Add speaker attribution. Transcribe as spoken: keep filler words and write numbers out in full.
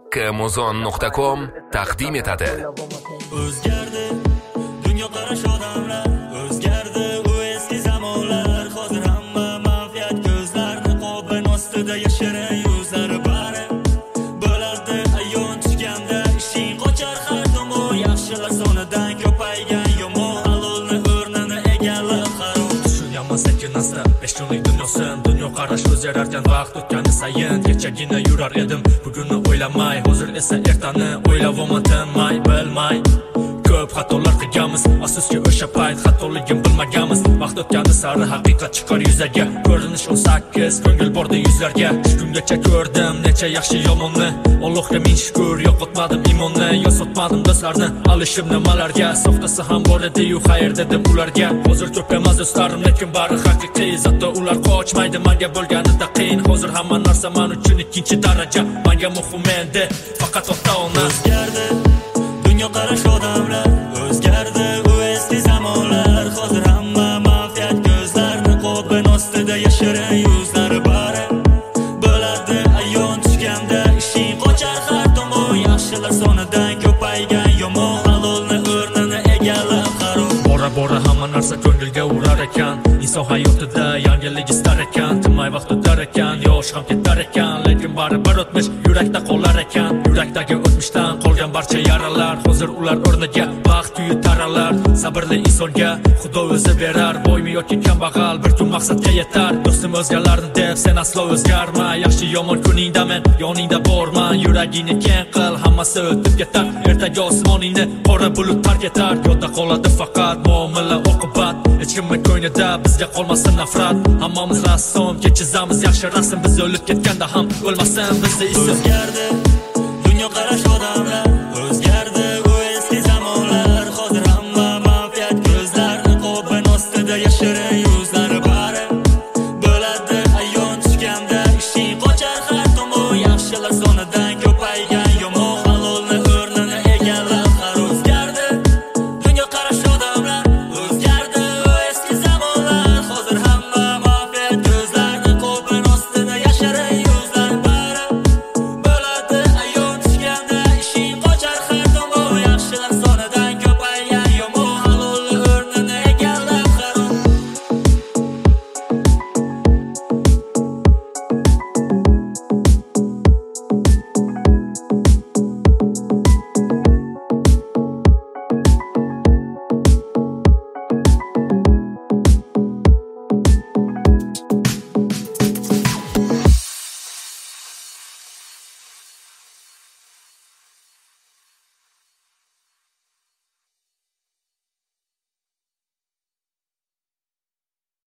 Speaker 1: Amazon nuqta com taqdim etadi.
Speaker 2: O'zgardi dunyo qarash odamlar, o'zgardi u eski zamonlar. Hozir hamma mafiyat ko'zlarni qo'bin ostida yashirin yuzlari bari bo'ladi ayon tushganda ishing qochar har tomon. Yaxshilar sonidan ko'paygan yomon halolni o'rnini egallab harom. Tushunyaman sekin asta besh kunlik dunyosin, dunyo qarash o'zgararkan vaqt o'tgani sayin. Kechagina yurar edim bugunni o'ylamay, hozir esa ertani o'ylavoman tinmay bilmay. Ko'p xatolar qilganmiz, afsuski o'sha payt xatoligim bilmaganmiz. Vaqt o'tgani sari haqiqat chiqar yuzaga, ko'rinish o'n sakkiz ko'ngil bordi yuzlarga. Shu kungacha ko'rdim necha yaxshi yomonni, Allohga ming shukr yo'qotmadim iymonni, yosotmadim do'stlarni alishib nimalarga. Soxtasi ham bor edi-yu xayr dedim ularga. Hozir ko'p emas do'stlarim, lekin bari haqiqiy, zato ular qochmaydi menga bo'lganida qiyin. Hozir hamma narsa men uchun ikkinchi daraja, menga muhim endi faqat ota-ona. O'zgardi dunyo qarash odamlar, o'zgardi u eski zamonlar. Hozir hamma mafiyat ko'zlarni qo'bin ostida yashirin yuzlari bari bo'ladi ayon tushganda ishing qochar har tomon. Yaxshilar sonidan ko'paygan yomon halolni o'rnini egallab harom. Bora bora hamma narsa ko'ngilga urar ekan, inson hayotida yangilik istar ekan. Tinmay vaqt o'tar ekan, yosh ham ketar ekan, lekin baribir o'tmish yurakda qolar ekan. Yurakdagi o'tmishdan qolgan barcha yaralar, hozir ular o'rniga baxt kuyi taralar. Sabrli insonga Xudo o'zi berar, boymi yoki kambag'al bir kun maqsadga yetar. Do'stim o'zgalarni deb sen aslo o'zgarma, yaxshi yomon kuningda men yoningda borman. Yuragingni keng qil, hammasi o'tib ketar, ertaga osmoningni qora bulut tark etar. Yodda qoladi faqat muomala oqibat, hech kimni ko'nglida bizga qolmasin nafrat. Hammamiz rassom, kechizamiz yaxshi rasm, biz o'lib ketganda ham o'lmasin bizni isim. O'zgardi dunyo qarash odamlar,